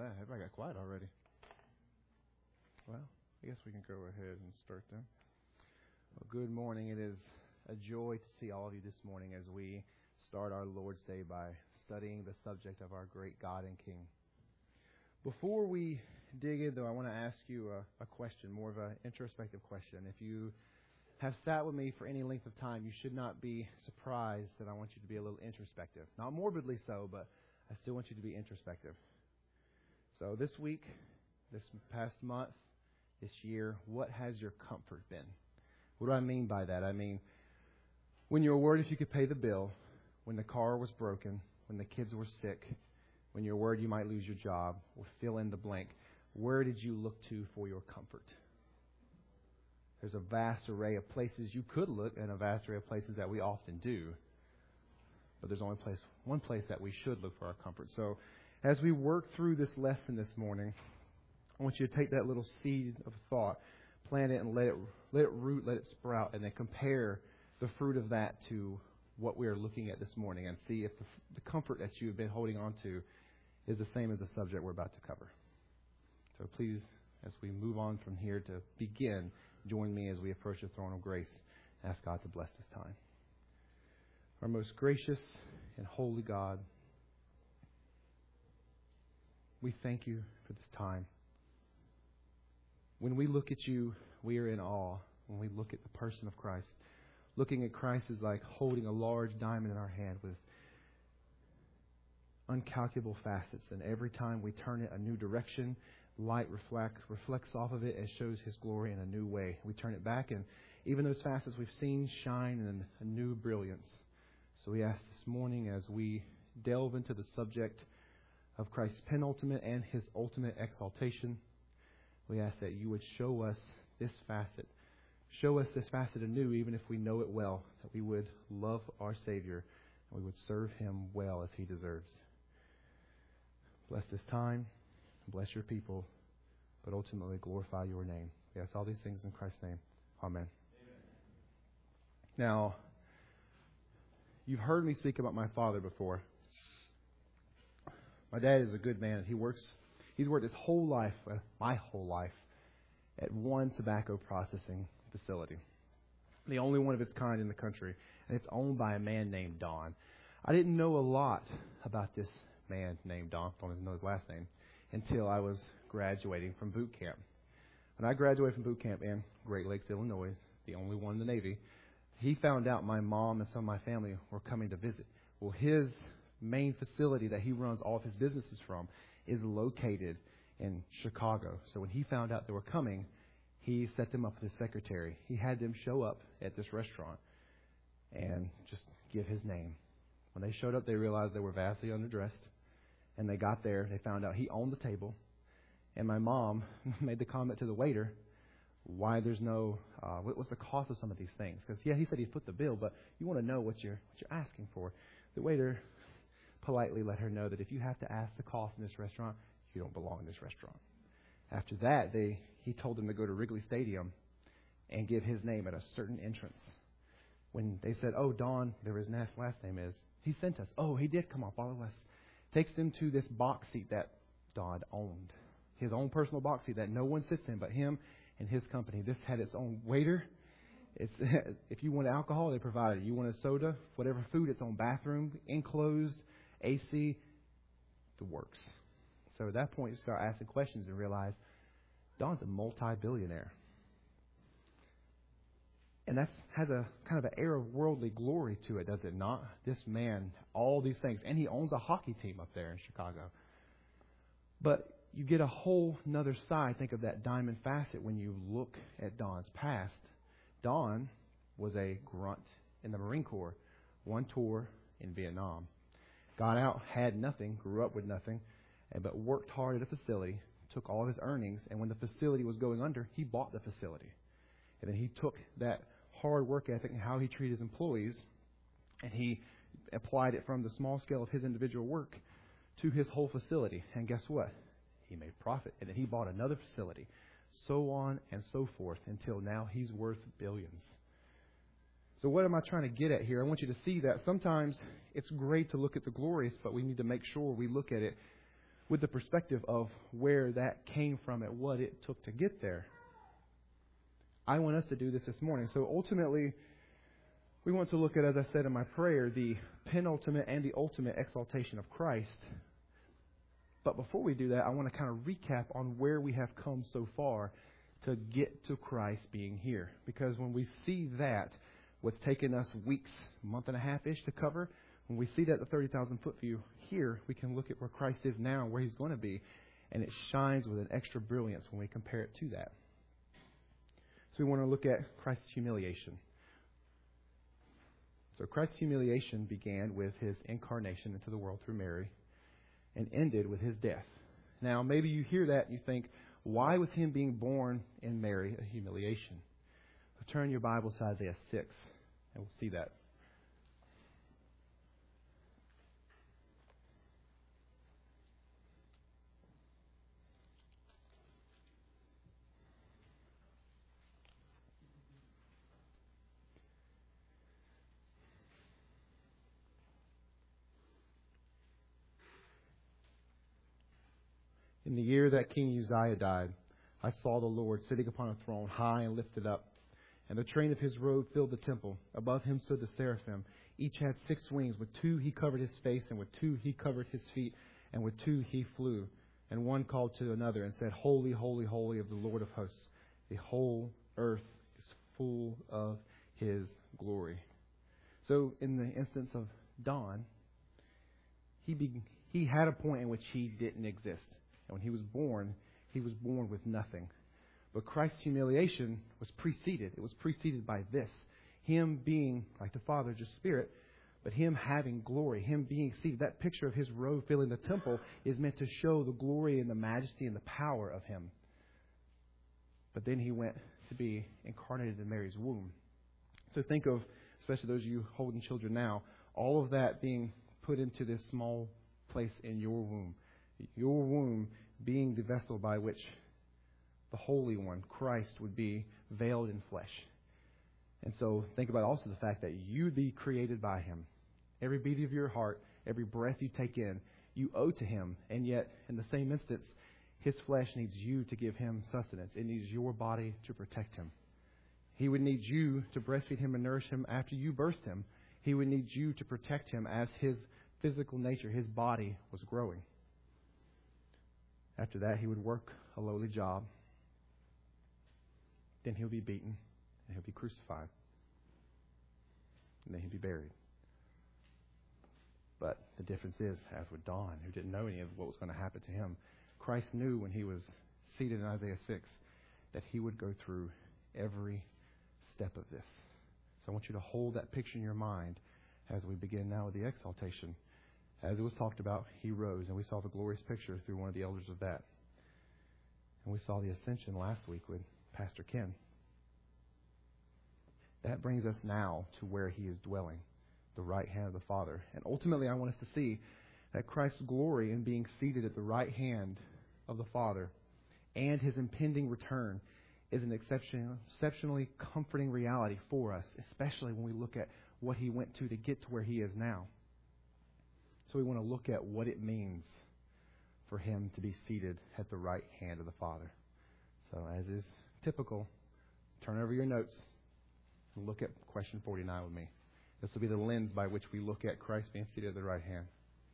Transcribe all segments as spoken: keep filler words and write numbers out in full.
that. Everybody got quiet already. Well, I guess we can go ahead and start then. Well, good morning. It is a joy to see all of you this morning as we start our Lord's Day by studying the subject of our great God and King. Before we dig in, though, I want to ask you a, a question, more of an introspective question. If you have sat with me for any length of time, you should not be surprised that I want you to be a little introspective. Not morbidly so, but I still want you to be introspective. So this week, this past month, this year, what has your comfort been? What do I mean by that? I mean, when you were worried if you could pay the bill, when the car was broken, when the kids were sick, when you're worried you might lose your job, or fill in the blank, where did you look to for your comfort? There's a vast array of places you could look and a vast array of places that we often do. But there's only place, one place that we should look for our comfort. So as we work through this lesson this morning, I want you to take that little seed of thought, plant it and let it let it root, let it sprout, and then compare the fruit of that to what we are looking at this morning and see if the, the comfort that you have been holding on to is the same as the subject we're about to cover. So please, as we move on from here to begin, join me as we approach the throne of grace and ask God to bless this time. Our most gracious and holy God, we thank you for this time. When we look at you, we are in awe. When we look at the person of Christ, looking at Christ is like holding a large diamond in our hand with uncalculable facets. And every time we turn it a new direction, light reflect, reflects off of it and shows His glory in a new way. We turn it back, and even those facets we've seen shine in a new brilliance. So we ask this morning, as we delve into the subject of Christ's penultimate and His ultimate exaltation, we ask that you would show us this facet. Show us this facet anew, even if we know it well, that we would love our Savior and we would serve Him well as He deserves. Bless this time, bless your people, but ultimately glorify your name. We ask all these things in Christ's name. Amen. Amen. Now, you've heard me speak about my father before. My dad is a good man. He works, he's worked his whole life, uh, my whole life, at one tobacco processing facility. The only one of its kind in the country. And it's owned by a man named Don. I didn't know a lot about this man named Don. I don't even know his last name. Until I was graduating from boot camp. When I graduated from boot camp in Great Lakes, Illinois, the only one in the Navy, he found out my mom and some of my family were coming to visit. Well, his main facility that he runs all of his businesses from is located in Chicago. So when he found out they were coming, he set them up with his secretary. He had them show up at this restaurant and just give his name. When they showed up, they realized they were vastly underdressed. And they got there, they found out he owned the table. And my mom made the comment to the waiter, why there's no, uh, what was the cost of some of these things? Because, yeah, he said he'd put the bill, but you want to know what you're, what you're asking for. The waiter politely let her know that if you have to ask the cost in this restaurant, you don't belong in this restaurant. After that, they he told them to go to Wrigley Stadium and give his name at a certain entrance. When they said, oh, Don, there his last name is, he sent us. Oh, he did come on, follow us. Takes them to this box seat that Don owned. His own personal box seat that no one sits in but him and his company. This had its own waiter. It's if you want alcohol, they provide it. You want a soda, whatever food, its own bathroom, enclosed, A C, the works. So at that point, you start asking questions and realize Don's a multi-billionaire. And that has a kind of an air of worldly glory to it, does it not? This man, all these things. And he owns a hockey team up there in Chicago. But you get a whole nother side. Think of that diamond facet when you look at Don's past. Don was a grunt in the Marine Corps. One tour in Vietnam. Got out, had nothing, grew up with nothing, and but worked hard at a facility, took all of his earnings, and when the facility was going under, he bought the facility. And then he took that hard work ethic and how he treated his employees, and he applied it from the small scale of his individual work to his whole facility. And guess what? He made profit. And then he bought another facility. So on and so forth until now he's worth billions. So what am I trying to get at here? I want you to see that sometimes it's great to look at the glorious, but we need to make sure we look at it with the perspective of where that came from and what it took to get there. I want us to do this this morning. So ultimately, we want to look at, as I said in my prayer, the penultimate and the ultimate exaltation of Christ. But before we do that, I want to kind of recap on where we have come so far to get to Christ being here. Because when we see that, what's taken us weeks, month and a half-ish to cover, when we see that the thirty thousand foot view here, we can look at where Christ is now and where He's going to be. And it shines with an extra brilliance when we compare it to that. So we want to look at Christ's humiliation. So Christ's humiliation began with His incarnation into the world through Mary and ended with His death. Now, maybe you hear that and you think, why was Him being born in Mary a humiliation? So turn your Bible to Isaiah six, and we'll see that. In the year that King Uzziah died, I saw the Lord sitting upon a throne, high and lifted up, and the train of His robe filled the temple. Above Him stood the seraphim. Each had six wings. With two He covered His face, and with two He covered His feet, and with two He flew. And one called to another and said, Holy, holy, holy of the Lord of hosts. The whole earth is full of His glory. So in the instance of Don, he be, he had a point in which he didn't exist. And when he was born, he was born with nothing. But Christ's humiliation was preceded. It was preceded by this. Him being, like the Father, just Spirit, but Him having glory, Him being seated. That picture of His robe filling the temple is meant to show the glory and the majesty and the power of Him. But then He went to be incarnated in Mary's womb. So think of, especially those of you holding children now, all of that being put into this small place in your womb. Your womb being the vessel by which the Holy One, Christ, would be veiled in flesh. And so think about also the fact that you'd be created by Him. Every beat of your heart, every breath you take in, you owe to Him. And yet, in the same instance, His flesh needs you to give Him sustenance. It needs your body to protect Him. He would need you to breastfeed Him and nourish Him after you birthed Him. He would need you to protect Him as His physical nature, His body, was growing. After that, He would work a lowly job. Then He'll be beaten, and He'll be crucified. And then He'll be buried. But the difference is, as with Don, who didn't know any of what was going to happen to him, Christ knew when He was seated in Isaiah six that He would go through every step of this. So I want you to hold that picture in your mind as we begin now with the exaltation. As it was talked about, He rose, and we saw the glorious picture through one of the elders of that. And we saw the ascension last week with Pastor Ken. That brings us now to where He is dwelling, the right hand of the Father. And ultimately, I want us to see that Christ's glory in being seated at the right hand of the Father and His impending return is an exception, exceptionally comforting reality for us, especially when we look at what He went to to get to where He is now. So we want to look at what it means for Him to be seated at the right hand of the Father. So as is typical, turn over your notes and look at question forty-nine with me. This will be the lens by which we look at Christ being seated at the right hand.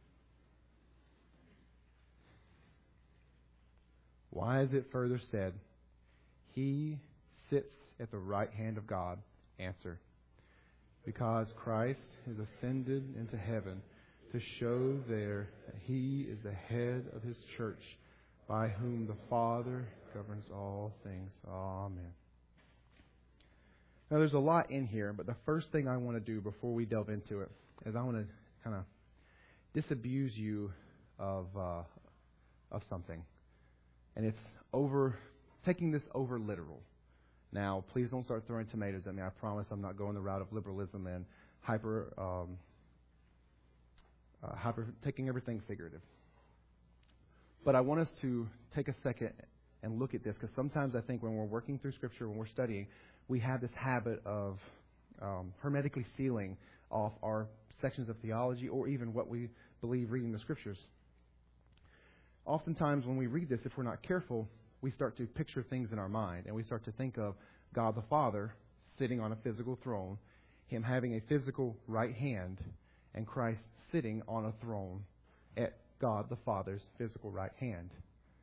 Why is it further said, He sits at the right hand of God? Answer. Because Christ is ascended into heaven to show there that He is the head of His church, by whom the Father governs all things. Amen. Now there's a lot in here, but the first thing I want to do before we delve into it is I want to kind of disabuse you of uh, of something. And it's over taking this over literal. Now, please don't start throwing tomatoes at me. I promise I'm not going the route of liberalism and hyper um, Uh, hyper, taking everything figurative. But I want us to take a second and look at this, because sometimes I think when we're working through Scripture, when we're studying, we have this habit of um, hermetically sealing off our sections of theology or even what we believe reading the Scriptures. oftentimes when we read this, if we're not careful, we start to picture things in our mind, and we start to think of God the Father sitting on a physical throne, Him having a physical right hand, and Christ sitting on a throne at God the Father's physical right hand.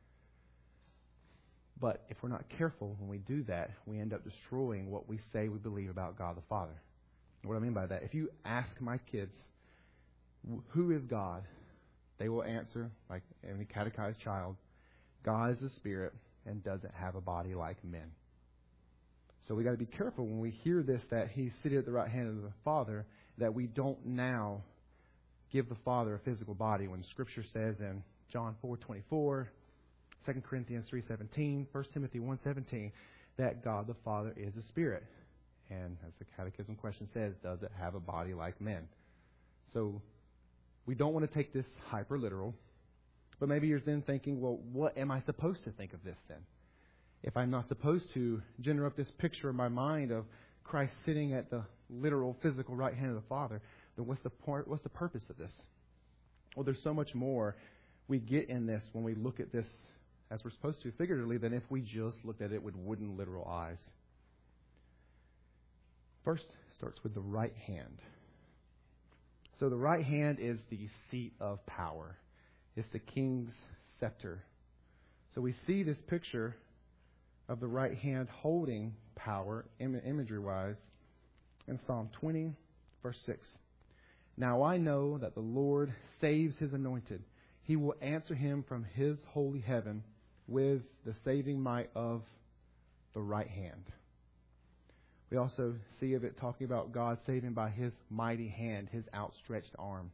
But if we're not careful when we do that, we end up destroying what we say we believe about God the Father. What I mean by that, if you ask my kids, who is God? They will answer, like any catechized child, God is a spirit and doesn't have a body like men. So we got to be careful when we hear this, that He's seated at the right hand of the Father, that we don't now give the Father a physical body, when Scripture says in John four twenty-four, Second Corinthians three seventeen, First Timothy one seventeen, that God the Father is a spirit. And as the catechism question says, does it have a body like men? So we don't want to take this hyper literal, but maybe you're then thinking, well, what am I supposed to think of this then? If I'm not supposed to generate up this picture in my mind of Christ sitting at the literal physical right hand of the Father, then what's the part, what's the purpose of this? Well, there's so much more we get in this when we look at this as we're supposed to figuratively than if we just looked at it with wooden literal eyes. First, starts with the right hand. So the right hand is the seat of power. It's the king's scepter. So we see this picture of the right hand holding power, im- imagery-wise, in Psalm twenty, verse six. Now I know that the Lord saves His anointed. He will answer him from His holy heaven with the saving might of the right hand. We also see of it talking about God saving by His mighty hand, His outstretched arm.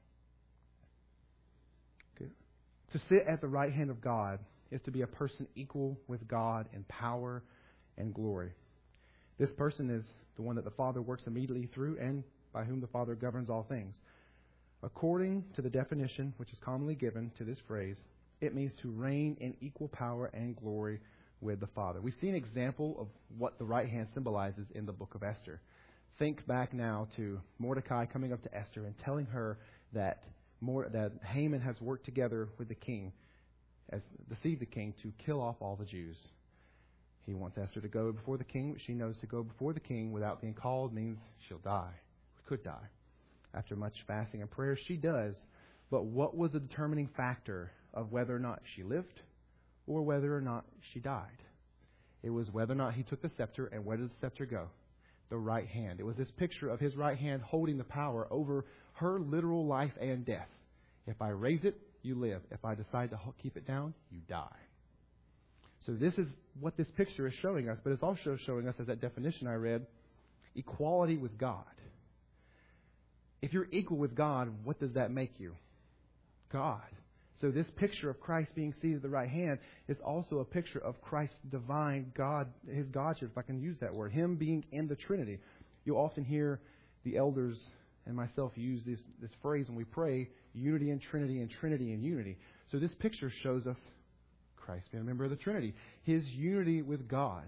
Okay. To sit at the right hand of God is to be a person equal with God in power and glory. This person is the one that the Father works immediately through and by whom the Father governs all things. According to the definition which is commonly given to this phrase, it means to reign in equal power and glory with the Father. We see an example of what the right hand symbolizes in the book of Esther. Think back now to Mordecai coming up to Esther and telling her that more, that Haman has worked together with the king, has deceived the king to kill off all the Jews. He wants Esther to go before the king, which she knows to go before the king without being called means she'll die, could die. After much fasting and prayer, she does. But what was the determining factor of whether or not she lived or whether or not she died? It was whether or not he took the scepter, and where did the scepter go? The right hand. It was this picture of his right hand holding the power over her literal life and death. If I raise it, you live. If I decide to keep it down, you die. So this is what this picture is showing us, but it's also showing us, as that definition I read, equality with God. If you're equal with God, what does that make you? God. So this picture of Christ being seated at the right hand is also a picture of Christ's divine God, His Godship, if I can use that word, Him being in the Trinity. You'll often hear the elders and myself use this, this phrase when we pray, unity and Trinity and Trinity and unity. So this picture shows us Christ being a member of the Trinity, His unity with God.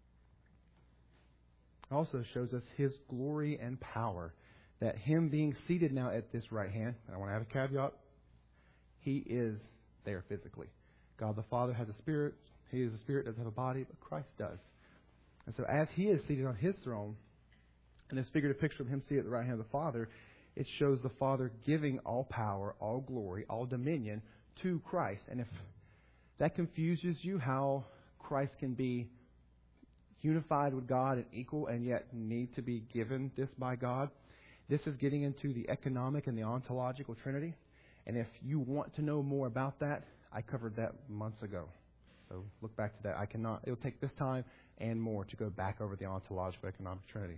It also shows us His glory and power, that Him being seated now at this right hand, and I want to add a caveat, He is there physically. God the Father has a spirit. He is a spirit, doesn't have a body, but Christ does. And so as He is seated on His throne, and this figurative picture of Him seated at the right hand of the Father, it shows the Father giving all power, all glory, all dominion to Christ. And if that confuses you, how Christ can be unified with God and equal and yet need to be given this by God, this is getting into the economic and the ontological Trinity. And if you want to know more about that, I covered that months ago. So look back to that. I cannot, it'll take this time and more to go back over the ontological economic Trinity.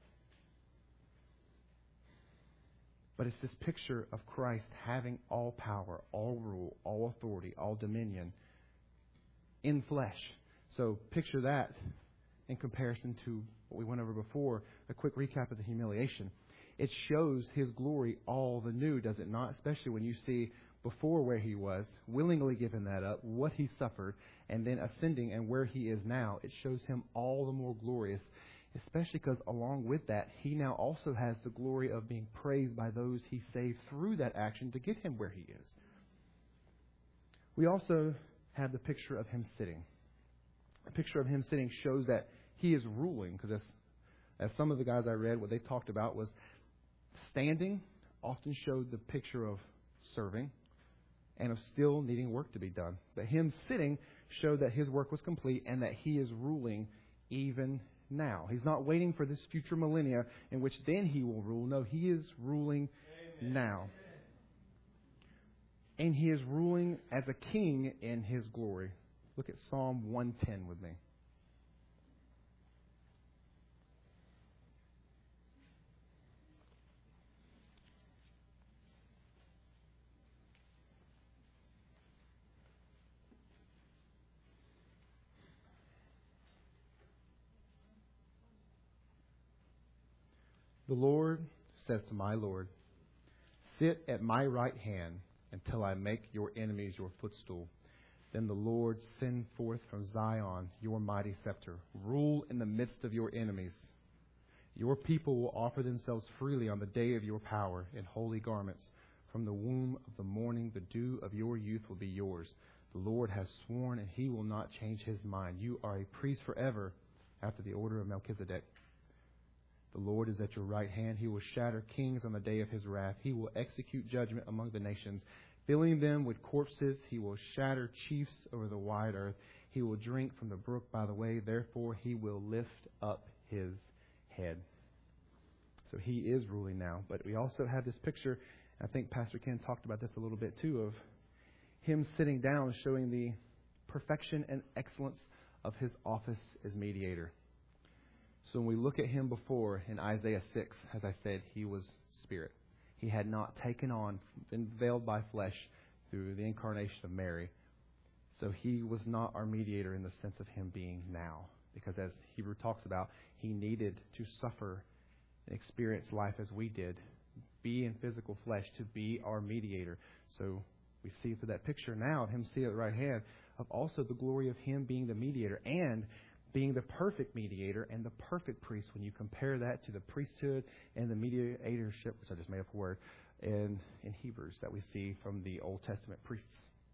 But it's this picture of Christ having all power, all rule, all authority, all dominion in flesh. So picture that in comparison to what we went over before, a quick recap of the humiliation. It shows His glory all the new, does it not? Especially when you see before where He was, willingly giving that up, what He suffered, and then ascending and where He is now. It shows Him all the more glorious, especially because along with that, He now also has the glory of being praised by those He saved through that action to get Him where He is. We also have the picture of him sitting. The picture of him sitting shows that he is ruling, because as, as some of the guys I read, what they talked about was standing often showed the picture of serving and of still needing work to be done. But him sitting showed that his work was complete and that he is ruling even now. He's not waiting for this future millennia in which then he will rule. No, he is ruling Amen. Now. And he is ruling as a king in his glory. Look at Psalm one ten with me. The Lord says to my Lord, sit at my right hand until I make your enemies your footstool. Then the Lord send forth from Zion your mighty scepter. Rule in the midst of your enemies. Your people will offer themselves freely on the day of your power in holy garments. From the womb of the morning, the dew of your youth will be yours. The Lord has sworn, and he will not change his mind. You are a priest forever after the order of Melchizedek. The Lord is at your right hand. He will shatter kings on the day of his wrath. He will execute judgment among the nations, filling them with corpses. He will shatter chiefs over the wide earth. He will drink from the brook by the way. Therefore, he will lift up his head. So he is ruling now. But we also have this picture, I think Pastor Ken talked about this a little bit too, of him sitting down, showing the perfection and excellence of his office as mediator. So when we look at him before in Isaiah six, as I said, he was spirit. He had not taken on, been veiled by flesh through the incarnation of Mary. So he was not our mediator in the sense of him being now. Because as Hebrew talks about, he needed to suffer and experience life as we did, be in physical flesh to be our mediator. So we see through that picture now of him seated at the right hand of also the glory of him being the mediator and being the perfect mediator and the perfect priest when you compare that to the priesthood and the mediatorship, which I just made up a word, in, in Hebrews that we see from the Old Testament priests.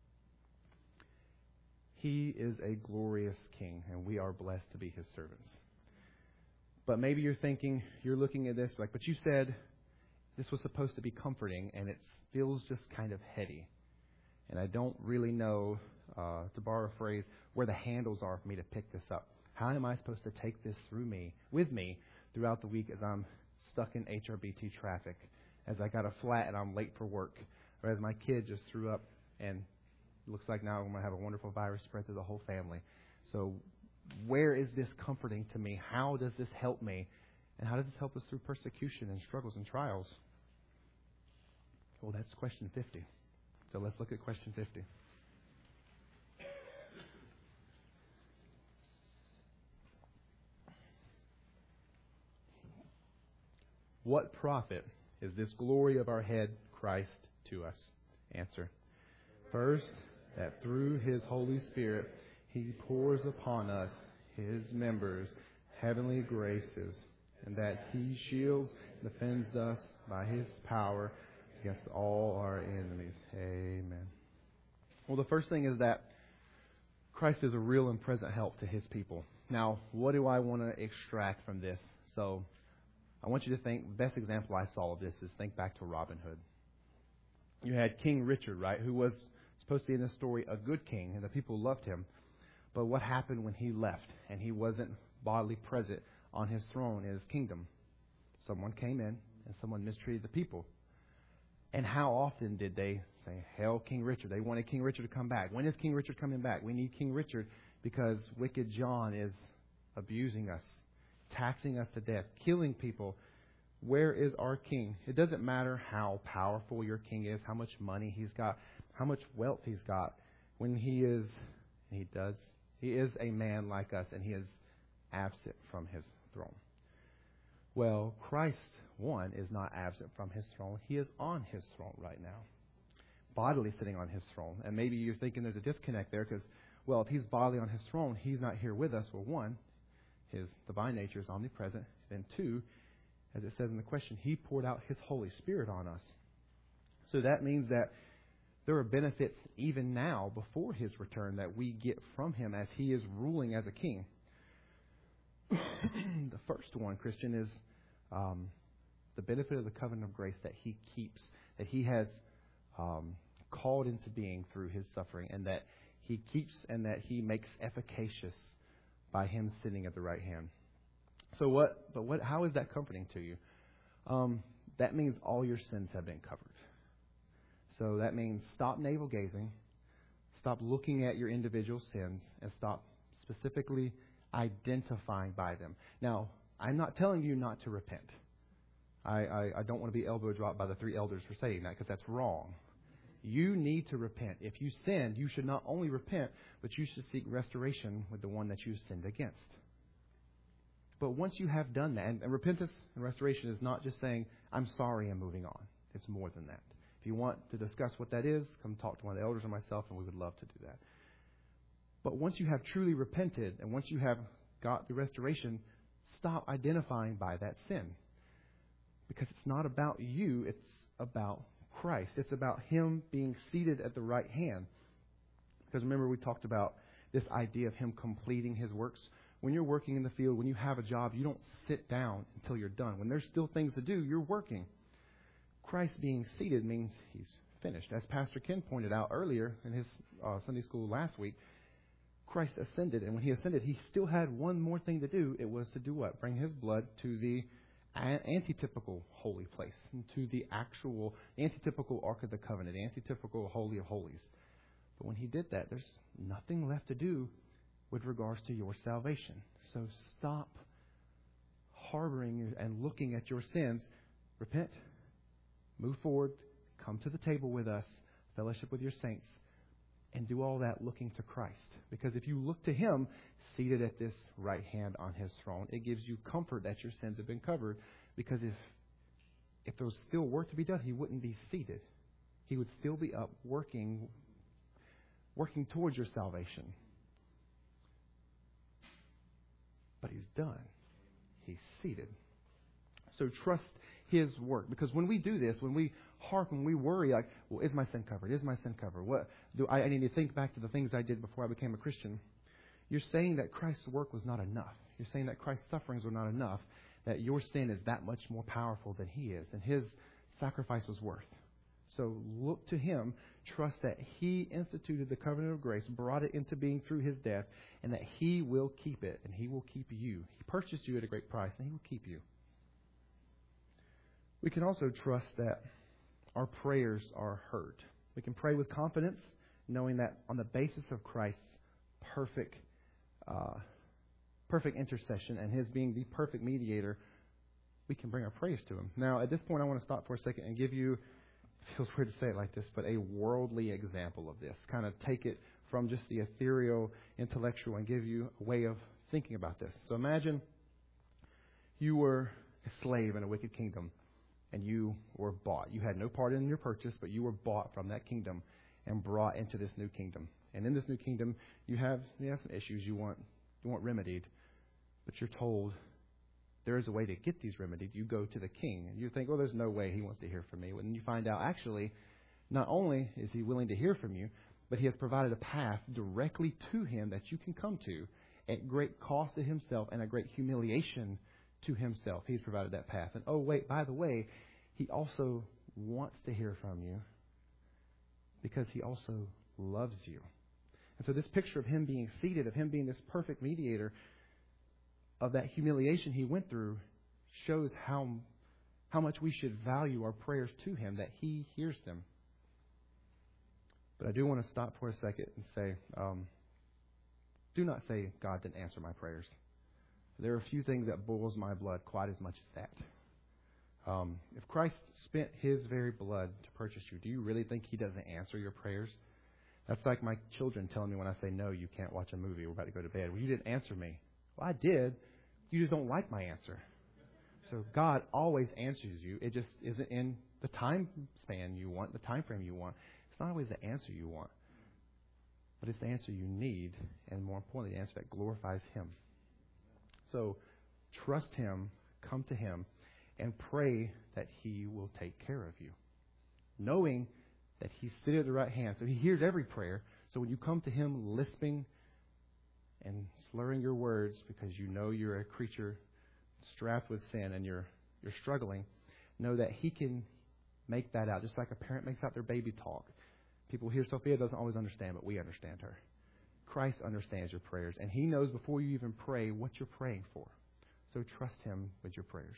He is a glorious king, and we are blessed to be his servants. But maybe you're thinking, you're looking at this like, but you said this was supposed to be comforting, and it feels just kind of heady. And I don't really know, uh, to borrow a phrase, where the handles are for me to pick this up. How am I supposed to take this through me, with me, throughout the week as I'm stuck in H R B T traffic, as I got a flat and I'm late for work, or as my kid just threw up and it looks like now I'm going to have a wonderful virus spread through the whole family. So where is this comforting to me? How does this help me? And how does this help us through persecution and struggles and trials? Well, that's question fifty. So let's look at question fifty. What profit is this glory of our head, Christ, to us? Answer. First, that through his Holy Spirit, he pours upon us, his members, heavenly graces, and that he shields and defends us by his power against all our enemies. Amen. Well, the first thing is that Christ is a real and present help to his people. Now, what do I want to extract from this? So, I want you to think, the best example I saw of this is think back to Robin Hood. You had King Richard, right, who was supposed to be in this story a good king, and the people loved him. But what happened when he left and he wasn't bodily present on his throne in his kingdom? Someone came in and someone mistreated the people. And how often did they say, hail King Richard? They wanted King Richard to come back. When is King Richard coming back? We need King Richard because wicked John is abusing us, taxing us to death, killing people. Where is our king? It doesn't matter how powerful your king is, how much money he's got, how much wealth he's got. When he is, he does, he is a man like us, and he is absent from his throne. Well, Christ, one, is not absent from his throne. He is on his throne right now, bodily sitting on his throne. And maybe you're thinking there's a disconnect there because, well, if he's bodily on his throne, he's not here with us. Well, one, his divine nature is omnipresent. Then two, as it says in the question, he poured out his Holy Spirit on us. So that means that There are benefits even now before his return that we get from him as he is ruling as a king. The first one, Christian, is um, the benefit of the covenant of grace that he keeps, that he has um, called into being through his suffering, and that he keeps and that he makes efficacious by him sitting at the right hand. So what, but what, how is that comforting to you? Um, that means all your sins have been covered. So that means stop navel gazing, stop looking at your individual sins, and stop specifically identifying by them. Now, I'm not telling you not to repent. I, I, I don't want to be elbow dropped by the three elders for saying that, because that's wrong. You need to repent. If you sinned, you should not only repent, but you should seek restoration with the one that you sinned against. But once you have done that, and, and repentance and restoration is not just saying, I'm sorry and moving on. It's more than that. If you want to discuss what that is, come talk to one of the elders or myself, and we would love to do that. But once you have truly repented, and once you have got the restoration, stop identifying by that sin. Because it's not about you, it's about Christ. It's about him being seated at the right hand. Because remember, we talked about this idea of him completing his works. When you're working in the field, when you have a job, you don't sit down until you're done. When there's still things to do, you're working. Christ being seated means he's finished. As Pastor Ken pointed out earlier in his uh, Sunday school last week, Christ ascended, and when he ascended, he still had one more thing to do. It was to do what? Bring his blood to the antitypical holy place, to the actual antitypical Ark of the Covenant, the antitypical Holy of Holies. But when he did that, there's nothing left to do with regards to your salvation. So stop harboring and looking at your sins. Repent. Move forward. Come to the table with us. Fellowship with your saints. And do all that looking to Christ. Because if you look to him, seated at this right hand on his throne, it gives you comfort that your sins have been covered. Because if if there was still work to be done, he wouldn't be seated. He would still be up working, working towards your salvation. But he's done. He's seated. So trust his work. Because when we do this, when we harp and we worry, like, well, is my sin covered? Is my sin covered? What do I, I need to think back to the things I did before I became a Christian. You're saying that Christ's work was not enough. You're saying that Christ's sufferings were not enough, that your sin is that much more powerful than he is, and his sacrifice was worth. So look to him, trust that he instituted the covenant of grace, brought it into being through his death, and that he will keep it, and he will keep you. He purchased you at a great price, and he will keep you. We can also trust that our prayers are heard. We can pray with confidence, knowing that on the basis of Christ's perfect uh, perfect intercession and his being the perfect mediator, we can bring our praise to him. Now, at this point, I want to stop for a second and give you, it feels weird to say it like this, but a worldly example of this. Kind of take it from just the ethereal, intellectual, and give you a way of thinking about this. So imagine you were a slave in a wicked kingdom, and you were bought. You had no part in your purchase, but you were bought from that kingdom and brought into this new kingdom. And in this new kingdom, you have, you have some issues you want you want remedied, but you're told there is a way to get these remedied. You go to the king, and you think, oh, there's no way he wants to hear from me. When you find out, actually, not only is he willing to hear from you, but he has provided a path directly to him that you can come to at great cost to himself and a great humiliation to himself. He's provided that path. And oh, wait, by the way, he also wants to hear from you because he also loves you. And so this picture of him being seated, of him being this perfect mediator, of that humiliation he went through, shows how, how much we should value our prayers to him, that he hears them. But I do want to stop for a second and say, um, do not say God didn't answer my prayers. There are a few things that boils my blood quite as much as that. Um, if Christ spent his very blood to purchase you, do you really think he doesn't answer your prayers? That's like my children telling me when I say, no, you can't watch a movie, we're about to go to bed. Well, you didn't answer me. Well, I did. You just don't like my answer. So God always answers you. It just isn't in the time span you want, the time frame you want. It's not always the answer you want, but it's the answer you need, and more importantly, the answer that glorifies him. So trust him, come to him, and pray that he will take care of you, knowing that He's sitting at the right hand. So He hears every prayer. So when you come to Him lisping and slurring your words because you know you're a creature strapped with sin and you're you're struggling, know that He can make that out, just like a parent makes out their baby talk. People hear Sophia doesn't always understand, but we understand her. Christ understands your prayers, and He knows before you even pray what you're praying for. So trust Him with your prayers.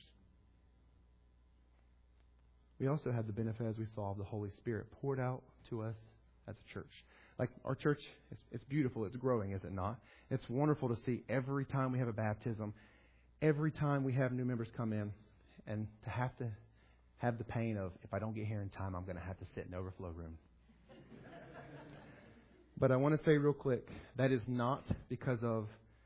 We also have the benefit, as we saw, of the Holy Spirit poured out to us as a church. Like our church, it's, it's beautiful. It's growing, is it not? It's wonderful to see every time we have a baptism, every time we have new members come in, and to have to have the pain of, if I don't get here in time, I'm going to have to sit in overflow room. But I want to say real quick, that is not because of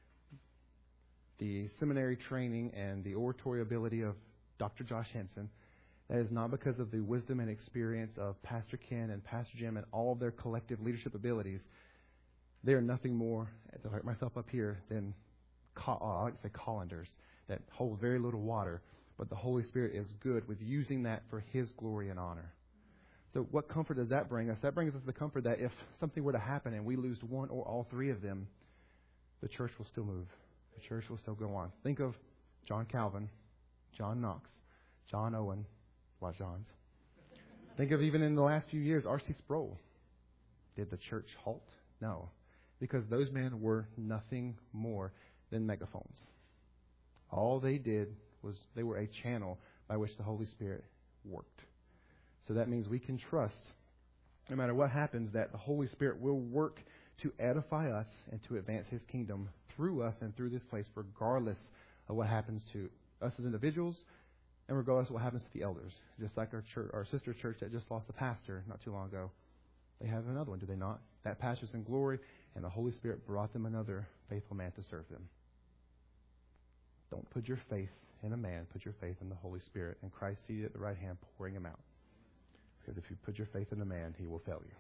the seminary training and the oratory ability of Doctor Josh Henson. That is not because of the wisdom and experience of Pastor Ken and Pastor Jim and all of their collective leadership abilities. They are nothing more, to hurt myself up here, than, co- uh, I like to say colanders that hold very little water. But the Holy Spirit is good with using that for His glory and honor. So what comfort does that bring us? That brings us the comfort that if something were to happen and we lose one or all three of them, the church will still move. The church will still go on. Think of John Calvin, John Knox, John Owen, a lot of Johns. Think of even in the last few years, R C Sproul. Did the church halt? No. Because those men were nothing more than megaphones. All they did was they were a channel by which the Holy Spirit worked. So that means we can trust, no matter what happens, that the Holy Spirit will work to edify us and to advance His kingdom through us and through this place, regardless of what happens to us as individuals and regardless of what happens to the elders. Just like our church, our sister church that just lost a pastor not too long ago. They have another one, do they not? That pastor's in glory, and the Holy Spirit brought them another faithful man to serve them. Don't put your faith in a man, put your faith in the Holy Spirit, and Christ seated at the right hand, pouring Him out. Because if you put your faith in a man, he will fail you.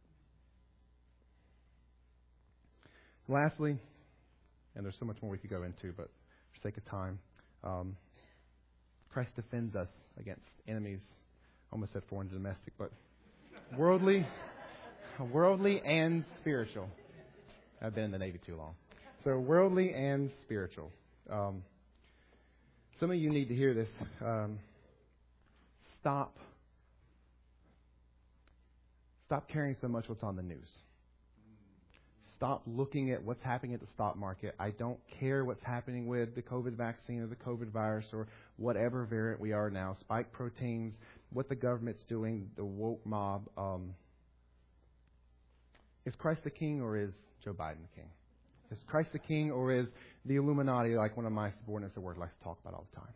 Lastly, and there's so much more we could go into, but for sake of time, um, Christ defends us against enemies. I almost said foreign and domestic, but worldly, worldly and spiritual. I've been in the Navy too long. So worldly and spiritual. Um, some of you need to hear this. Um, stop. Stop caring so much what's on the news. Stop looking at what's happening at the stock market. I don't care what's happening with the COVID vaccine or the COVID virus or whatever variant we are now, spike proteins, what the government's doing, the woke mob. Um, is Christ the king or is Joe Biden the king? Is Christ the king or is the Illuminati, like one of my subordinates at work likes to talk about all the time?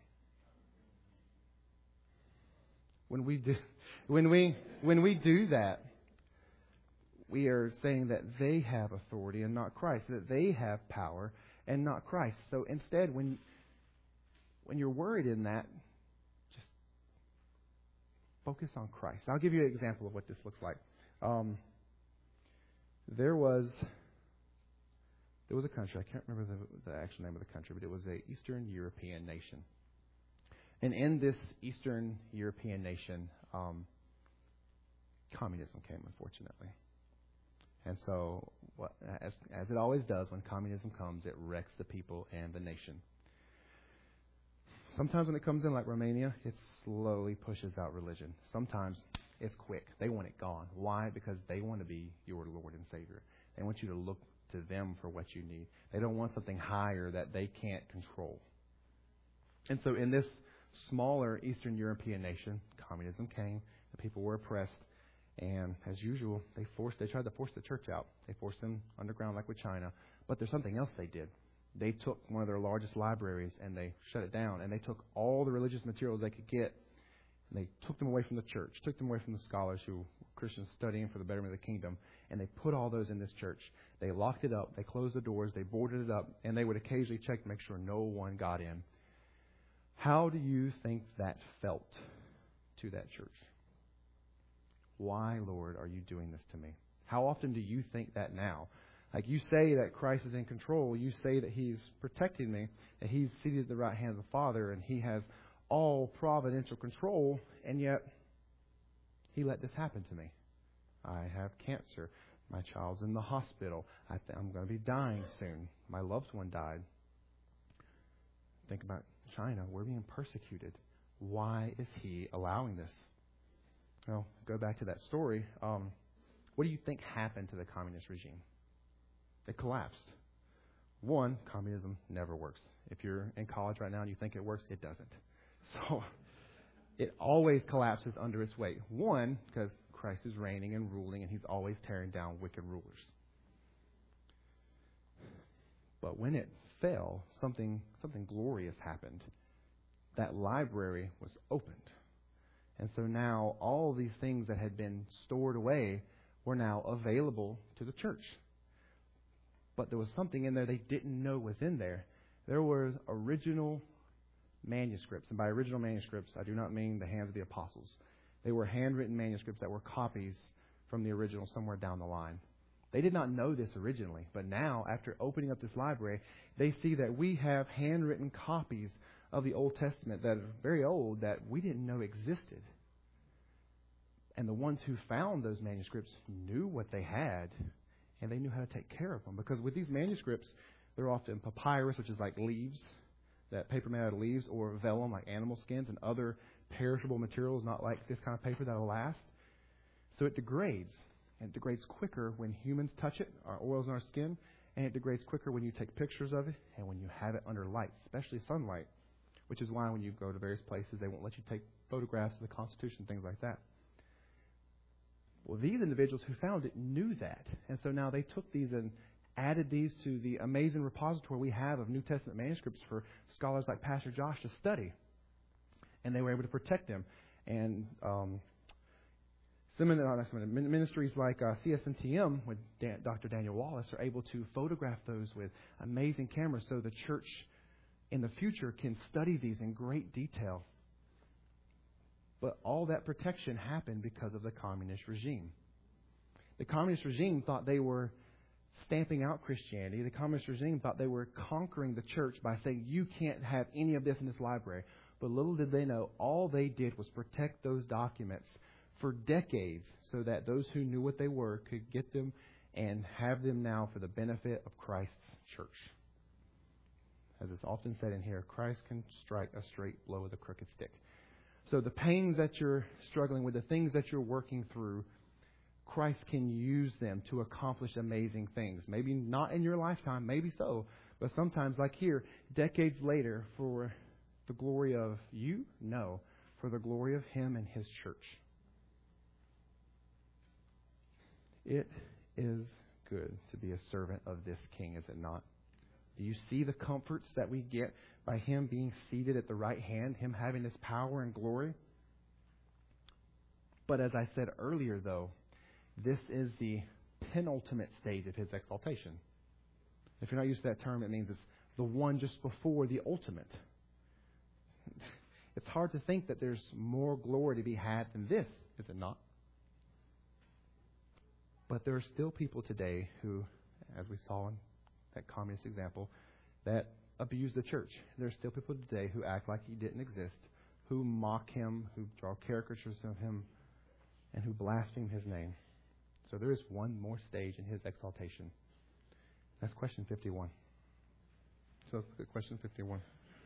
When we do, when we when we do that, we are saying that they have authority and not Christ, that they have power and not Christ. So instead, when when you're worried in that, just focus on Christ. I'll give you an example of what this looks like. Um, there was there was a country, I can't remember the, the actual name of the country, but it was an Eastern European nation. And in this Eastern European nation, um, communism came, unfortunately. And so, what, as, as it always does, when communism comes, it wrecks the people and the nation. Sometimes when it comes in, like Romania, it slowly pushes out religion. Sometimes it's quick. They want it gone. Why? Because they want to be your Lord and Savior. They want you to look to them for what you need. They don't want something higher that they can't control. And so in this smaller Eastern European nation, communism came. The people were oppressed. And as usual, they forced, they tried to force the church out. They forced them underground like with China. But there's something else they did. They took one of their largest libraries and they shut it down. And they took all the religious materials they could get. And they took them away from the church, took them away from the scholars who were Christians studying for the betterment of the kingdom. And they put all those in this church. They locked it up. They closed the doors. They boarded it up. And they would occasionally check to make sure no one got in. How do you think that felt to that church? Why, Lord, are you doing this to me? How often do you think that now? Like you say that Christ is in control. You say that He's protecting me, that He's seated at the right hand of the Father, and He has all providential control, and yet He let this happen to me. I have cancer. My child's in the hospital. I th- I'm going to be dying soon. My loved one died. Think about China. We're being persecuted. Why is he allowing this? Well, go back to that story. Um, what do you think happened to the communist regime? It collapsed. One, communism never works. If you're in college right now and you think it works, it doesn't. So it always collapses under its weight. One, because Christ is reigning and ruling, and he's always tearing down wicked rulers. But when it fell, something something glorious happened. That library was opened. And so now all these things that had been stored away were now available to the church. But there was something in there they didn't know was in there. There were original manuscripts. And by original manuscripts, I do not mean the hands of the apostles. They were handwritten manuscripts that were copies from the original somewhere down the line. They did not know this originally. But now, after opening up this library, they see that we have handwritten copies of the Old Testament that are very old that we didn't know existed. And the ones who found those manuscripts knew what they had, and they knew how to take care of them. Because with these manuscripts, they're often papyrus, which is like leaves, that paper made out of leaves, or vellum, like animal skins, and other perishable materials, not like this kind of paper that will last. So it degrades. And it degrades quicker when humans touch it, our oils in our skin, and it degrades quicker when you take pictures of it and when you have it under light, especially sunlight, which is why when you go to various places, they won't let you take photographs of the Constitution, things like that. Well, these individuals who found it knew that. And so now they took these and added these to the amazing repository we have of New Testament manuscripts for scholars like Pastor Josh to study. And they were able to protect them. And um, ministries like uh, C S N T M with Dan, Doctor Daniel Wallace are able to photograph those with amazing cameras so the church in the future can study these in great detail. But all that protection happened because of the communist regime. The communist regime thought they were stamping out Christianity. The communist regime thought they were conquering the church by saying, you can't have any of this in this library. But little did they know, all they did was protect those documents for decades so that those who knew what they were could get them and have them now for the benefit of Christ's church. As it's often said in here, Christ can strike a straight blow with a crooked stick. So the pains that you're struggling with, the things that you're working through, Christ can use them to accomplish amazing things. Maybe not in your lifetime, maybe so. But sometimes, like here, decades later, for the glory of you? No, for the glory of Him and His church. It is good to be a servant of this King, is it not? Do you see the comforts that we get by Him being seated at the right hand, Him having this power and glory? But as I said earlier, though, this is the penultimate stage of His exaltation. If you're not used to that term, it means it's the one just before the ultimate. It's hard to think that there's more glory to be had than this, is it not? But there are still people today who, as we saw in that communist example, that abuse the church. There are still people today who act like He didn't exist, who mock Him, who draw caricatures of Him, and who blaspheme His name. So there is one more stage in His exaltation. That's question fifty-one. So let's look at question fifty-one.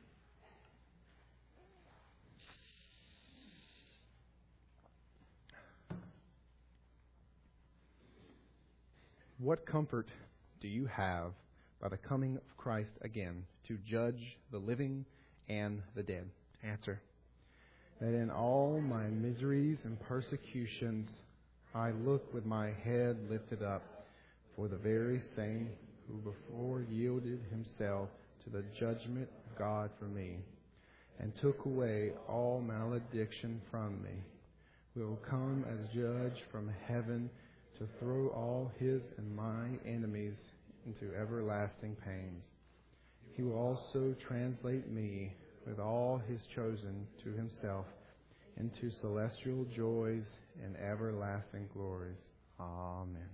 What comfort do you have by the coming of Christ again to judge the living and the dead? Answer: that in all my miseries and persecutions I look with my head lifted up for the very same who before yielded Himself to the judgment of God for me and took away all malediction from me, will come as judge from heaven to throw all His and my enemies into everlasting pains. He will also translate me with all His chosen to Himself into celestial joys and everlasting glories. Amen.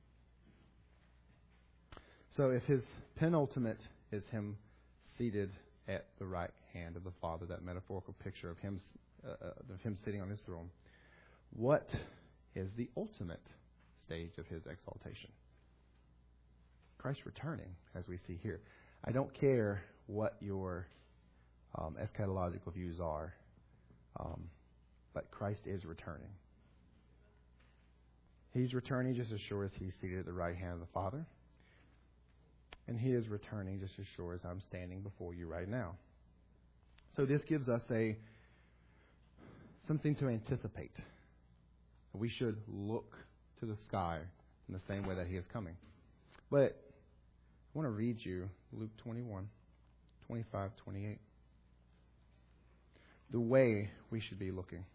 So if His penultimate is Him seated at the right hand of the Father, that metaphorical picture of Him, uh, of Him sitting on His throne, what is the ultimate? stage of his exaltation. Christ's returning, as we see here. I don't care what your um, eschatological views are, um, but Christ is returning. He's returning just as sure as he's seated at the right hand of the Father. And he is returning just as sure as I'm standing before you right now. So this gives us a something to anticipate. We should look to the sky in the same way that he is coming. But I want to read you Luke twenty-one, twenty-five, twenty-eight. The way we should be looking.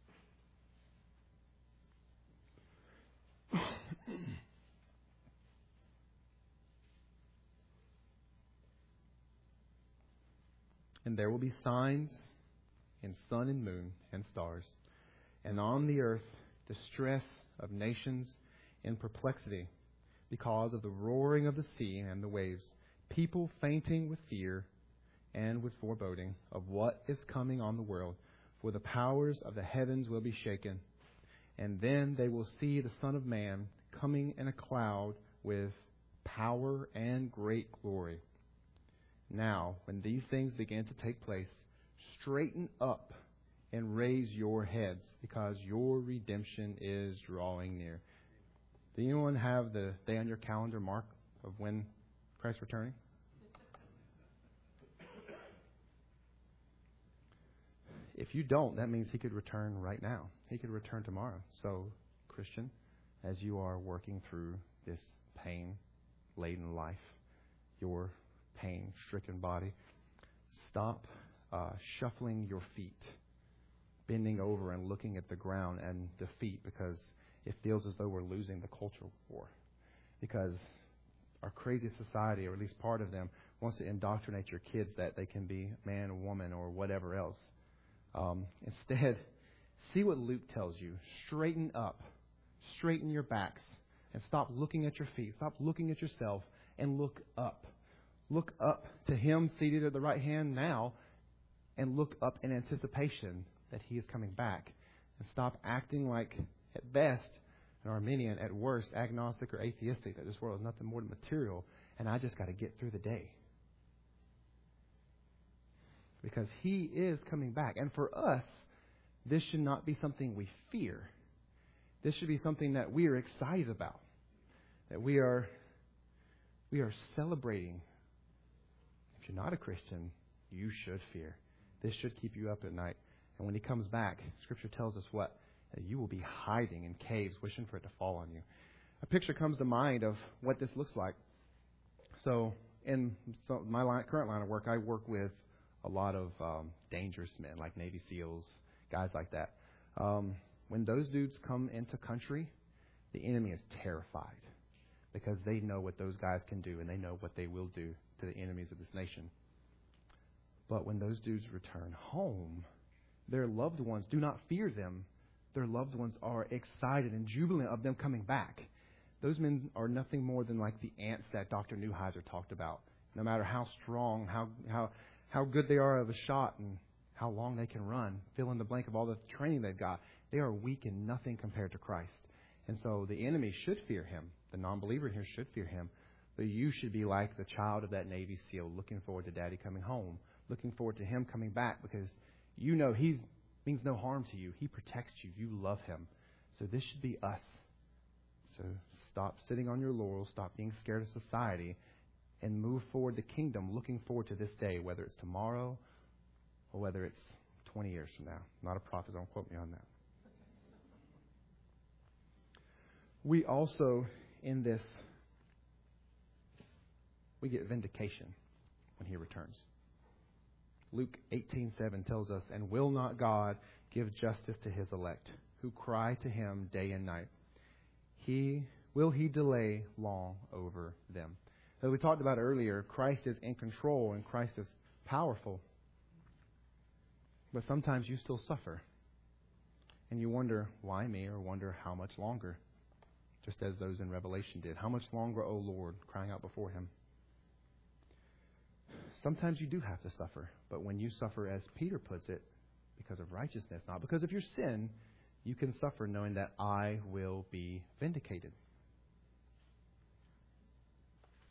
And there will be signs in sun and moon and stars, and on the earth distress of nations in perplexity because of the roaring of the sea and the waves, people fainting with fear and with foreboding of what is coming on the world, for the powers of the heavens will be shaken. And then they will see the Son of Man coming in a cloud with power and great glory. Now, when these things begin to take place, straighten up and raise your heads, because your redemption is drawing near. Does anyone have the day on your calendar mark of when Christ's returning? If you don't, that means he could return right now. He could return tomorrow. So, Christian, as you are working through this pain-laden life, your pain-stricken body, stop uh, shuffling your feet, bending over and looking at the ground and defeat, because it feels as though we're losing the cultural war. Because our crazy society, or at least part of them, wants to indoctrinate your kids that they can be man or woman or whatever else. Um, instead, see what Luke tells you. Straighten up. Straighten your backs. And stop looking at your feet. Stop looking at yourself and look up. Look up to him seated at the right hand now, and look up in anticipation that he is coming back. And stop acting like, at best, an Arminian, at worst, agnostic or atheistic, that this world is nothing more than material, and I just got to get through the day. Because he is coming back. And for us, this should not be something we fear. This should be something that we are excited about. That we are, we are celebrating. If you're not a Christian, you should fear. This should keep you up at night. And when he comes back, Scripture tells us what? That you will be hiding in caves, wishing for it to fall on you. A picture comes to mind of what this looks like. So in so my line, current line of work, I work with a lot of um, dangerous men, like Navy SEALs, guys like that. Um, when those dudes come into country, the enemy is terrified because they know what those guys can do, and they know what they will do to the enemies of this nation. But when those dudes return home, their loved ones do not fear them. Their loved ones are excited and jubilant of them coming back. Those men are nothing more than like the ants that Doctor Neuheiser talked about. No matter how strong, how how how good they are of a shot, and how long they can run, fill in the blank of all the training they've got, they are weak and nothing compared to Christ. And so the enemy should fear him. The non-believer here should fear him. But you should be like the child of that Navy SEAL, looking forward to Daddy coming home, looking forward to him coming back, because you know he means no harm to you. He protects you. You love him. So this should be us. So stop sitting on your laurels. Stop being scared of society. And move forward the kingdom, looking forward to this day, whether it's tomorrow or whether it's twenty years from now. I'm not a prophet, don't quote me on that. We also, in this, we get vindication when he returns. Luke eighteen seven tells us, "And will not God give justice to his elect, who cry to him day and night? He will he delay long over them?" As we talked about earlier, Christ is in control and Christ is powerful. But sometimes you still suffer. And you wonder, why me? Or wonder, how much longer? Just as those in Revelation did. How much longer, O Lord, crying out before him? Sometimes you do have to suffer. But when you suffer, as Peter puts it, because of righteousness, not because of your sin, you can suffer knowing that I will be vindicated.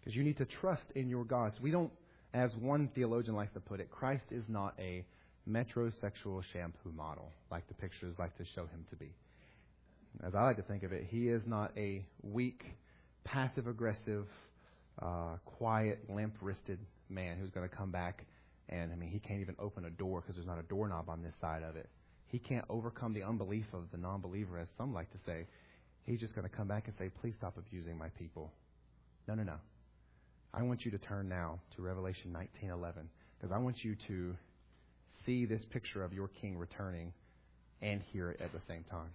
Because you need to trust in your God. So we don't, as one theologian likes to put it, Christ is not a metrosexual shampoo model like the pictures like to show him to be. As I like to think of it, he is not a weak, passive-aggressive, uh, quiet, limp-wristed man who's going to come back and, I mean, he can't even open a door because there's not a doorknob on this side of it. He can't overcome the unbelief of the non-believer, as some like to say. He's just going to come back and say, please stop abusing my people. No, no, no. I want you to turn now to Revelation nineteen eleven, because I want you to see this picture of your King returning and hear it at the same time.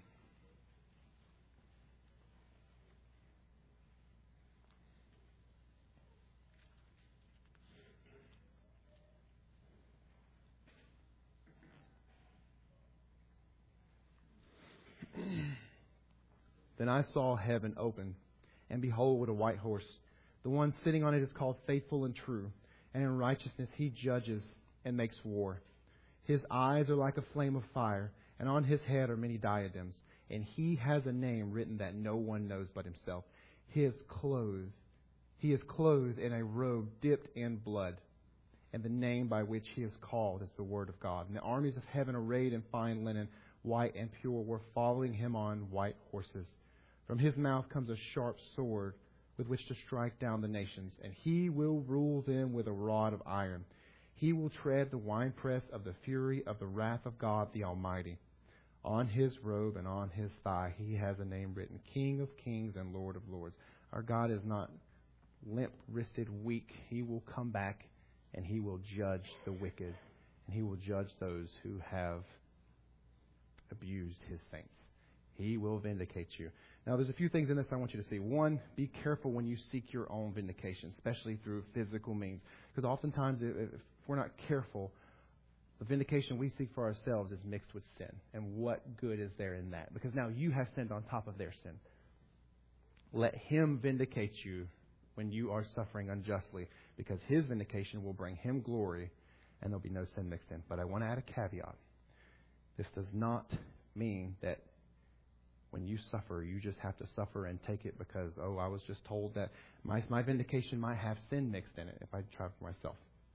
Then I saw heaven open, and behold, a white horse. The one sitting on it is called Faithful and True, and in righteousness he judges and makes war. His eyes are like a flame of fire, and on his head are many diadems, and he has a name written that no one knows but himself. He is clothed, he is clothed in a robe dipped in blood, and the name by which he is called is the Word of God. And the armies of heaven, arrayed in fine linen, white and pure, were following him on white horses. From his mouth comes a sharp sword with which to strike down the nations, and he will rule them with a rod of iron. He will tread the winepress of the fury of the wrath of God the Almighty. On his robe and on his thigh he has a name written, King of Kings and Lord of Lords. Our God is not limp-wristed, weak. He will come back and he will judge the wicked, and he will judge those who have abused his saints. He will vindicate you. Now, there's a few things in this I want you to see. One, be careful when you seek your own vindication, especially through physical means. Because oftentimes, if we're not careful, the vindication we seek for ourselves is mixed with sin. And what good is there in that? Because now you have sinned on top of their sin. Let him vindicate you when you are suffering unjustly, because his vindication will bring him glory and there'll be no sin mixed in. But I want to add a caveat. This does not mean that when you suffer, you just have to suffer and take it because, oh, I was just told that my, my vindication might have sin mixed in it if I try for myself.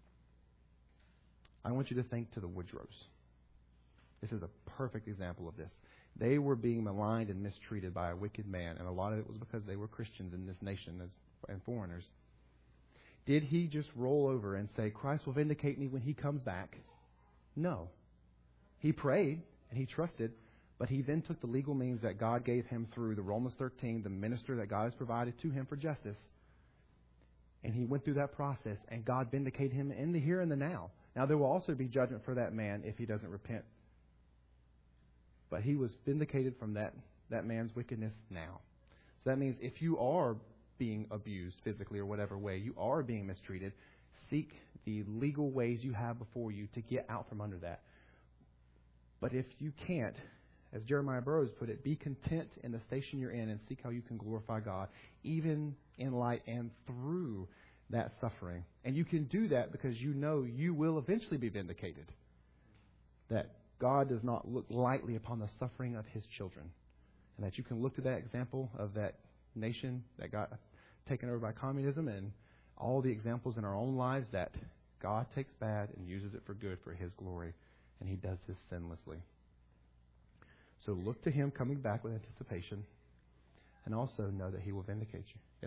I want you to think to the Woodrows. This is a perfect example of this. They were being maligned and mistreated by a wicked man, and a lot of it was because they were Christians in this nation as and foreigners. Did he just roll over and say, Christ will vindicate me when he comes back? No. He prayed and he trusted, but he then took the legal means that God gave him through the Romans thirteen, the minister that God has provided to him for justice. And he went through that process, and God vindicated him in the here and the now. Now, there will also be judgment for that man if he doesn't repent. But he was vindicated from that, that man's wickedness now. So that means if you are being abused physically or whatever way, you are being mistreated, seek the legal ways you have before you to get out from under that. But if you can't, as Jeremiah Burroughs put it, be content in the station you're in and seek how you can glorify God, even in light and through that suffering. And you can do that because you know you will eventually be vindicated. That God does not look lightly upon the suffering of his children. And that you can look to that example of that nation that got taken over by communism and all the examples in our own lives that God takes bad and uses it for good for his glory. And he does this sinlessly. So look to him coming back with anticipation, and also know that he will vindicate you. Yes?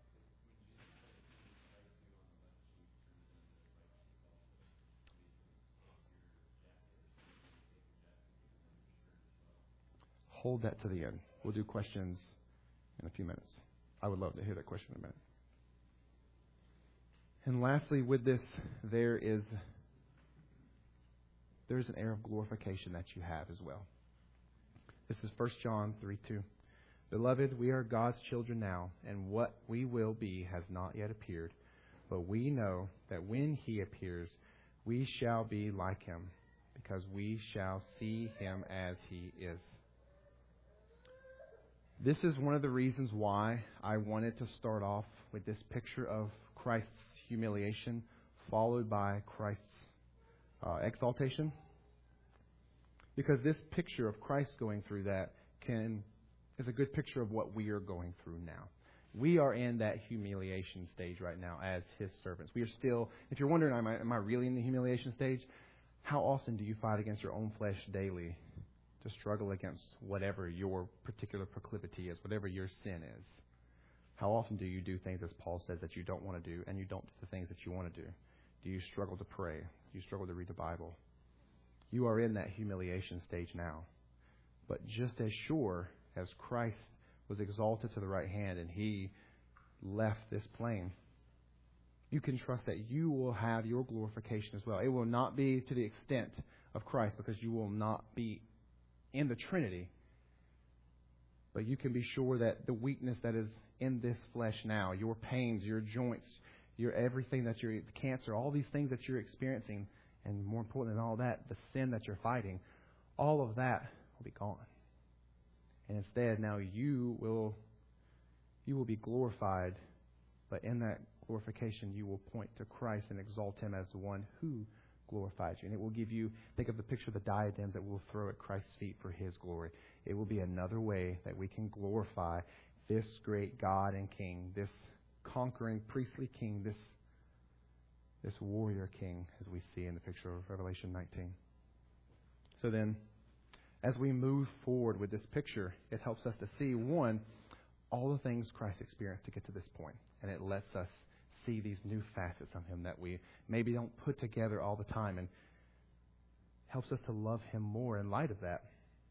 Hold that to the end. We'll do questions in a few minutes. I would love to hear that question in a minute. And lastly, with this, there is there's an air of glorification that you have as well. This is First John three two. Beloved, we are God's children now, and what we will be has not yet appeared. But we know that when he appears, we shall be like him, because we shall see him as he is. This is one of the reasons why I wanted to start off with this picture of Christ's humiliation, followed by Christ's uh, exaltation. Because this picture of Christ going through that can is a good picture of what we are going through now. We are in that humiliation stage right now as his servants. We are still, if you're wondering, am I, am I really in the humiliation stage? How often do you fight against your own flesh daily to struggle against whatever your particular proclivity is, whatever your sin is? How often do you do things, as Paul says, that you don't want to do, and you don't do the things that you want to do? Do you struggle to pray? Do you struggle to read the Bible? You are in that humiliation stage now. But just as sure as Christ was exalted to the right hand and he left this plane, you can trust that you will have your glorification as well. It will not be to the extent of Christ, because you will not be in the Trinity. But you can be sure that the weakness that is in this flesh now, your pains, your joints, your everything that you're, the cancer, all these things that you're experiencing, and more important than all that, the sin that you're fighting, all of that will be gone. And instead, now you will you will be glorified, but in that glorification, you will point to Christ and exalt him as the one who glorifies you. And it will give you, think of the picture of the diadems that we'll throw at Christ's feet for his glory. It will be another way that we can glorify this great God and King, this conquering priestly King, this, this warrior King, as we see in the picture of Revelation nineteen. So then, as we move forward with this picture, it helps us to see, one, all the things Christ experienced to get to this point. And it lets us see these new facets of him that we maybe don't put together all the time, and helps us to love him more in light of that.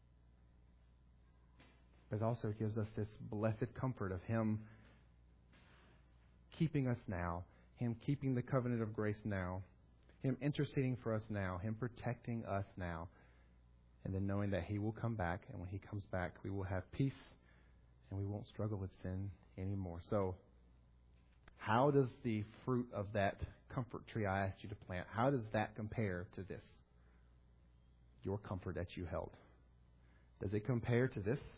But it also gives us this blessed comfort of him keeping us now, him keeping the covenant of grace now, him interceding for us now, him protecting us now, and then knowing that he will come back, and when he comes back, we will have peace, and we won't struggle with sin anymore. So, how does the fruit of that comfort tree I asked you to plant, how does that compare to this? Your comfort that you held. Does it compare to this?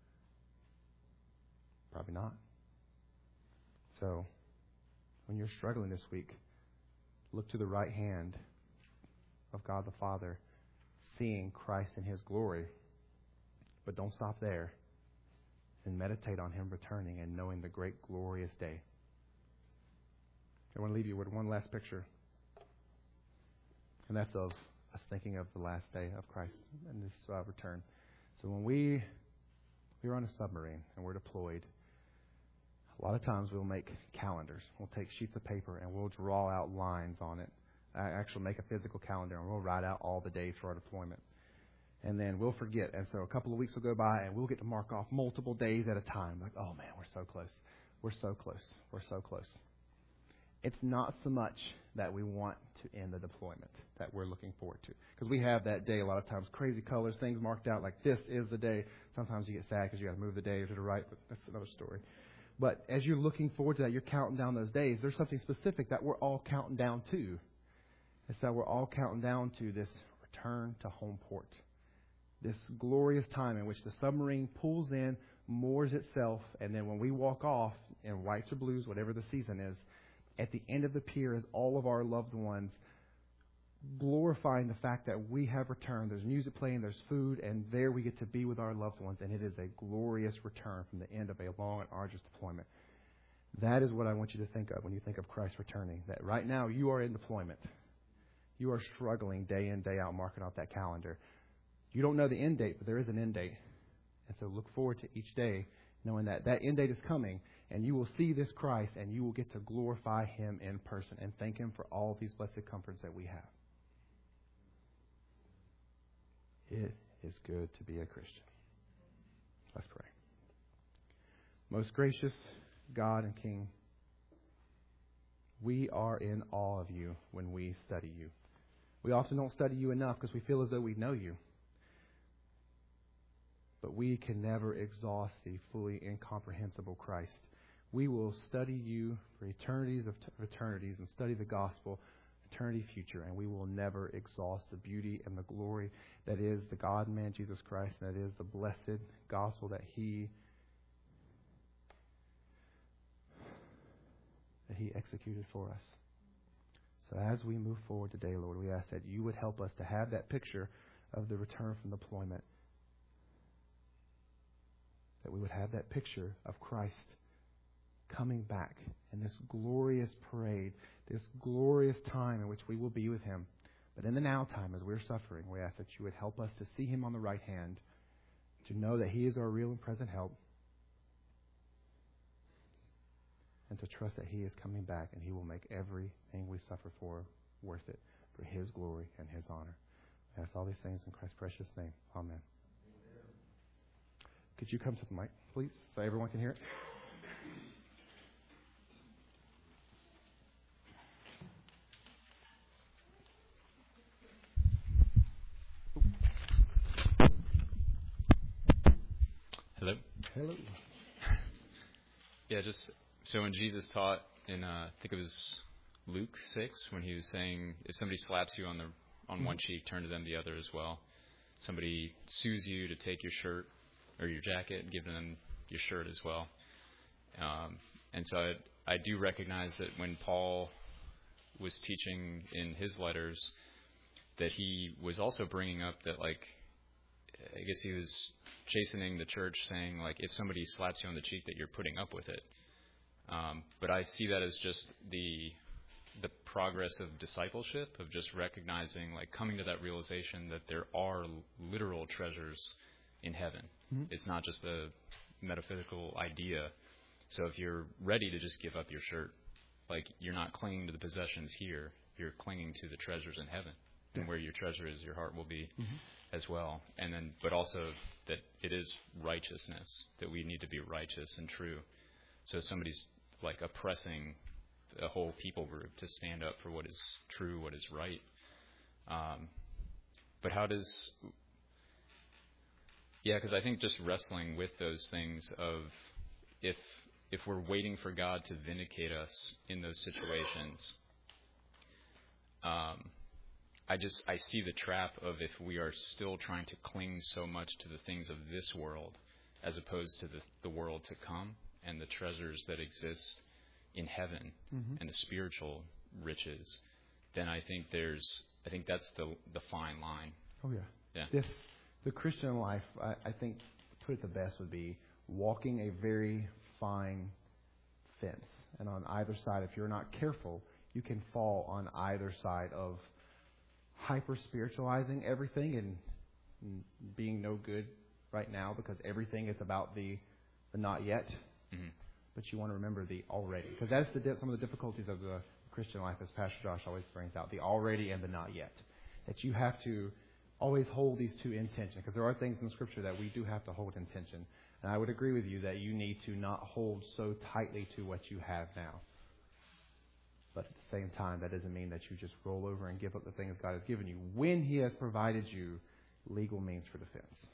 Probably not. So, when you're struggling this week, look to the right hand of God the Father, seeing Christ in his glory. But don't stop there. And meditate on him returning and knowing the great glorious day. I want to leave you with one last picture. And that's of us thinking of the last day of Christ and this uh, return. So when we, we're on a submarine and we're deployed, a lot of times we'll make calendars. We'll take sheets of paper and we'll draw out lines on it. I actually make a physical calendar and we'll write out all the days for our deployment. And then we'll forget. And so a couple of weeks will go by and we'll get to mark off multiple days at a time. Like, oh man, we're so close. We're so close. We're so close. It's not so much that we want to end the deployment that we're looking forward to. Because we have that day a lot of times, crazy colors, things marked out like this is the day. Sometimes you get sad because you got to move the day to the right, but that's another story. But as you're looking forward to that, you're counting down those days. There's something specific that we're all counting down to. It's that we're all counting down to this return to home port. This glorious time in which the submarine pulls in, moors itself, and then when we walk off in whites or blues, whatever the season is, at the end of the pier is all of our loved ones glorifying the fact that we have returned. There's music playing, there's food, and there we get to be with our loved ones, and it is a glorious return from the end of a long and arduous deployment. That is what I want you to think of when you think of Christ returning, that right now you are in deployment. You are struggling day in, day out, marking off that calendar. You don't know the end date, but there is an end date. And so look forward to each day knowing that that end date is coming, and you will see this Christ, and you will get to glorify him in person and thank him for all these blessed comforts that we have. It is good to be a Christian. Let's pray. Most gracious God and King, we are in awe of you when we study you. We often don't study you enough because we feel as though we know you. But we can never exhaust the fully incomprehensible Christ. We will study you for eternities of t- eternities and study the gospel, eternity future, and we will never exhaust the beauty and the glory that is the God-man Jesus Christ, and that is the blessed gospel that He that He executed for us. So as we move forward today, Lord, we ask that you would help us to have that picture of the return from deployment. That we would have that picture of Christ coming back in this glorious parade, this glorious time in which we will be with him. But in the now time, as we're suffering, we ask that you would help us to see him on the right hand, to know that he is our real and present help, and to trust that he is coming back and he will make everything we suffer for worth it for his glory and his honor. I ask all these things in Christ's precious name. Amen. Amen. Could you come to the mic, please, so everyone can hear it? Hello? Hello. Yeah, just so when Jesus taught in, uh, I think it was Luke six, when he was saying, if somebody slaps you on the on mm-hmm. one cheek, turn to them the other as well. Somebody sues you to take your shirt or your jacket, give them your shirt as well. Um, and so I, I do recognize that when Paul was teaching in his letters, that he was also bringing up that, like, I guess he was chastening the church, saying, like, if somebody slaps you on the cheek, that you're putting up with it. Um, but I see that as just the the progress of discipleship, of just recognizing, like, coming to that realization that there are literal treasures in heaven. Mm-hmm. It's not just a metaphysical idea. So if you're ready to just give up your shirt, like, you're not clinging to the possessions here, you're clinging to the treasures in heaven. Yeah. And where your treasure is, your heart will be mm-hmm. as well. And then, but also that it is righteousness, that we need to be righteous and true. So somebody's, like, oppressing a whole people group to stand up for what is true, what is right. Um, but how does, yeah, because I think just wrestling with those things of if if we're waiting for God to vindicate us in those situations, um, I just I see the trap of if we are still trying to cling so much to the things of this world as opposed to the, the world to come and the treasures that exist in heaven mm-hmm. and the spiritual riches, then I think there's I think that's the the fine line. Oh yeah. Yeah. This the Christian life, I, I think, to put it the best, would be walking a very fine fence. And on either side, if you're not careful, you can fall on either side of hyper spiritualizing everything and, and being no good right now because everything is about the the not yet. Mm-hmm. But you want to remember the already, because that's the some of the difficulties of the Christian life, as Pastor Josh always brings out, the already and the not yet. That you have to always hold these two in tension, because there are things in Scripture that we do have to hold in tension. And I would agree with you that you need to not hold so tightly to what you have now. But at the same time, that doesn't mean that you just roll over and give up the things God has given you when He has provided you legal means for defense.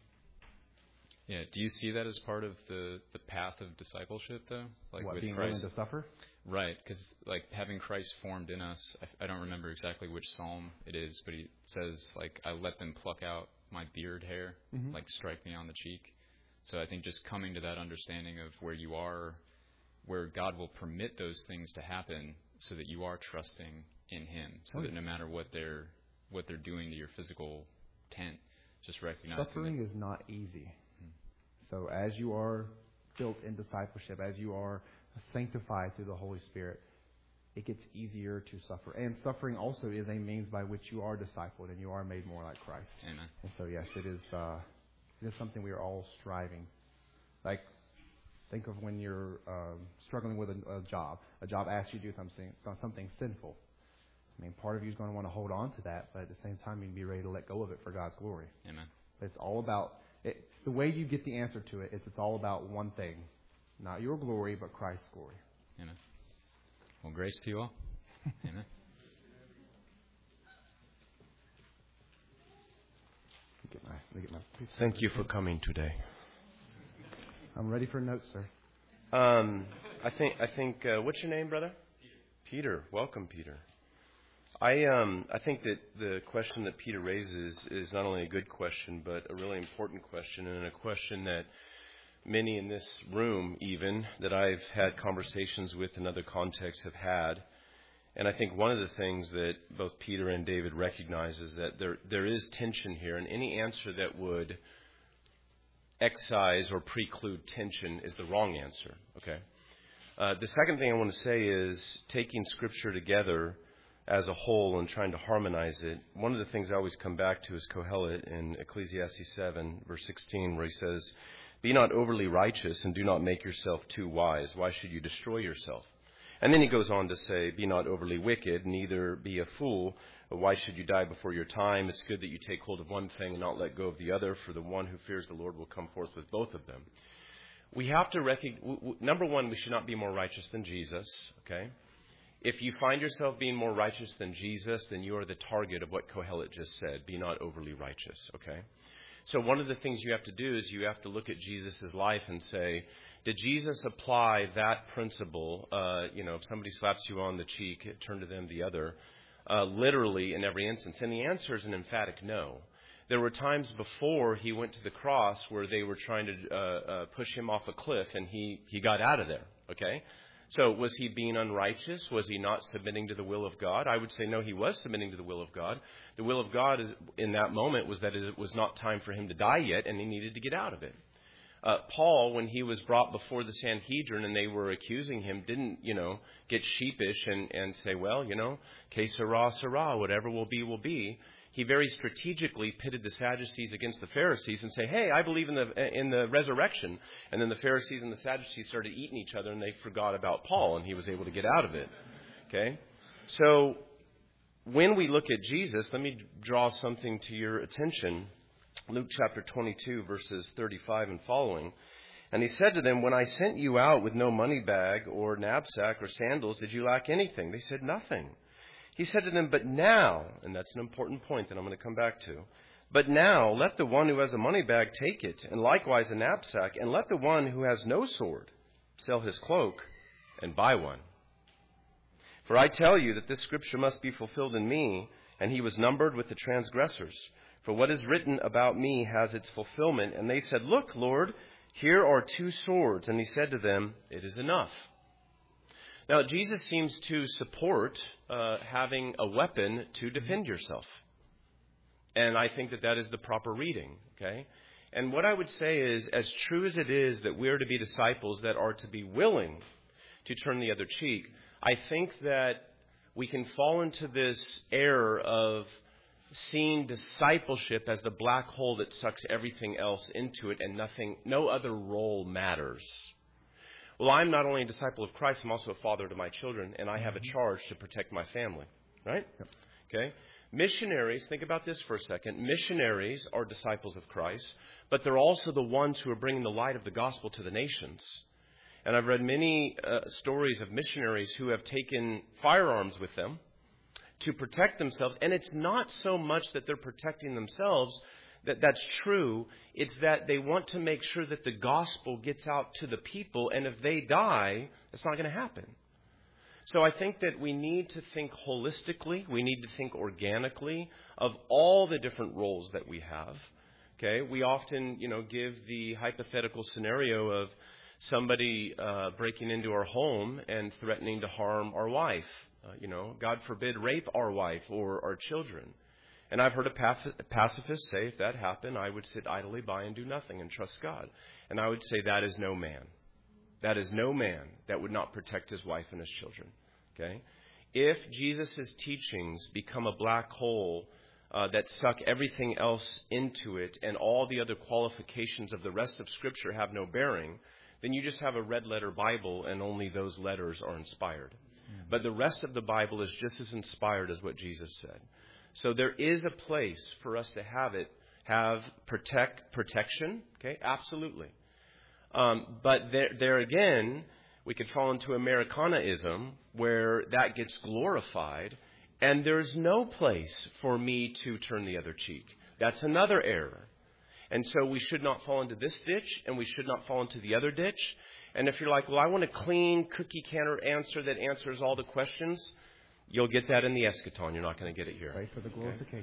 Yeah. Do you see that as part of the, the path of discipleship, though? Like what, with being Christ? willing to suffer? Right, because like having Christ formed in us, I, I don't remember exactly which psalm it is, but he says, like, I let them pluck out my beard hair, mm-hmm. like strike me on the cheek. So I think just coming to that understanding of where you are, where God will permit those things to happen so that you are trusting in Him, so oh, that yeah. no matter what they're what they're doing to your physical tent, just recognizing suffering that, is not easy. So as you are built in discipleship, as you are sanctified through the Holy Spirit, it gets easier to suffer. And suffering also is a means by which you are discipled and you are made more like Christ. Amen. And so, yes, it is uh, it is something we are all striving. Like, think of when you're um, struggling with a, a job. A job asks you to do something, something sinful. I mean, part of you is going to want to hold on to that, but at the same time, you can be ready to let go of it for God's glory. Amen. But it's all about... It, the way you get the answer to it is it's all about one thing. Not your glory, but Christ's glory. Amen. Well, grace to you all. Amen. Get my, let me get my Thank you for coming today. I'm ready for notes, sir. Um, I think, I think uh, what's your name, brother? Peter. Peter. Welcome, Peter. I um I think that the question that Peter raises is not only a good question, but a really important question, and a question that many in this room, even, that I've had conversations with in other contexts, have had. And I think one of the things that both Peter and David recognize is that there there is tension here, and any answer that would excise or preclude tension is the wrong answer, okay? Uh, the second thing I want to say is taking Scripture together as a whole and trying to harmonize it. One of the things I always come back to is Kohelet in Ecclesiastes seven, verse sixteen, where he says, "Be not overly righteous and do not make yourself too wise. Why should you destroy yourself?" And then he goes on to say, "Be not overly wicked, neither be a fool. Why should you die before your time? It's good that you take hold of one thing and not let go of the other, for the one who fears the Lord will come forth with both of them." We have to recognize, number one, we should not be more righteous than Jesus, okay? If you find yourself being more righteous than Jesus, then you are the target of what Kohelet just said. Be not overly righteous, okay? So one of the things you have to do is you have to look at Jesus' life and say, did Jesus apply that principle, uh, you know, if somebody slaps you on the cheek, turn to them the other, uh, literally in every instance? And the answer is an emphatic no. There were times before he went to the cross where they were trying to uh, uh, push him off a cliff, and he, he got out of there, okay? So was he being unrighteous? Was he not submitting to the will of God? I would say no, he was submitting to the will of God. The will of God is, in that moment was that it was not time for him to die yet, and he needed to get out of it. Uh, Paul, when he was brought before the Sanhedrin and they were accusing him, didn't, you know, get sheepish and, and say, well, you know, que sera, sera, whatever will be, will be. He very strategically pitted the Sadducees against the Pharisees and say, hey, I believe in the in the resurrection. And then the Pharisees and the Sadducees started eating each other, and they forgot about Paul, and he was able to get out of it. Okay? So when we look at Jesus, let me draw something to your attention. Luke chapter twenty-two, verses thirty-five and following. And he said to them, when I sent you out with no money bag or knapsack or sandals, did you lack anything? They said, nothing. He said to them, but now, and that's an important point that I'm going to come back to, but now let the one who has a money bag take it, and likewise a knapsack, and let the one who has no sword sell his cloak and buy one. For I tell you that this scripture must be fulfilled in me, and he was numbered with the transgressors. For what is written about me has its fulfillment. And they said, look, Lord, here are two swords. And he said to them, it is enough. Now, Jesus seems to support uh, having a weapon to defend yourself. And I think that that is the proper reading, okay? And what I would say is, as true as it is that we are to be disciples that are to be willing to turn the other cheek, I think that we can fall into this error of seeing discipleship as the black hole that sucks everything else into it and nothing, no other role matters. Well, I'm not only a disciple of Christ, I'm also a father to my children, and I have a charge to protect my family, right? Yep. Okay? Missionaries, think about this for a second. Missionaries are disciples of Christ, but they're also the ones who are bringing the light of the gospel to the nations. And I've read many uh, stories of missionaries who have taken firearms with them to protect themselves. And it's not so much that they're protecting themselves, that that's true. It's that they want to make sure that the gospel gets out to the people. And if they die, it's not going to happen. So I think that we need to think holistically. We need to think organically of all the different roles that we have. Okay, we often, you know, give the hypothetical scenario of somebody uh, breaking into our home and threatening to harm our wife. Uh, you know, God forbid, rape our wife or our children. And I've heard a paf- pacifist say, if that happened, I would sit idly by and do nothing and trust God. And I would say that is no man. That is no man that would not protect his wife and his children. Okay? If Jesus' teachings become a black hole uh, that suck everything else into it, and all the other qualifications of the rest of Scripture have no bearing, then you just have a red letter Bible and only those letters are inspired. Mm-hmm. But the rest of the Bible is just as inspired as what Jesus said. So there is a place for us to have it, have protect protection, okay? Absolutely. Um, but there, there again, we could fall into Americanaism where that gets glorified, and there's no place for me to turn the other cheek. That's another error. And so we should not fall into this ditch, and we should not fall into the other ditch. And if you're like, well, I want a clean cookie cutter answer that answers all the questions, you'll get that in the eschaton. You're not going to get it here. Pray for the glorification.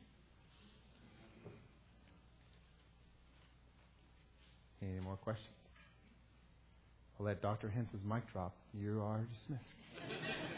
Okay. Any more questions? I'll let Doctor Hence's mic drop. You are dismissed.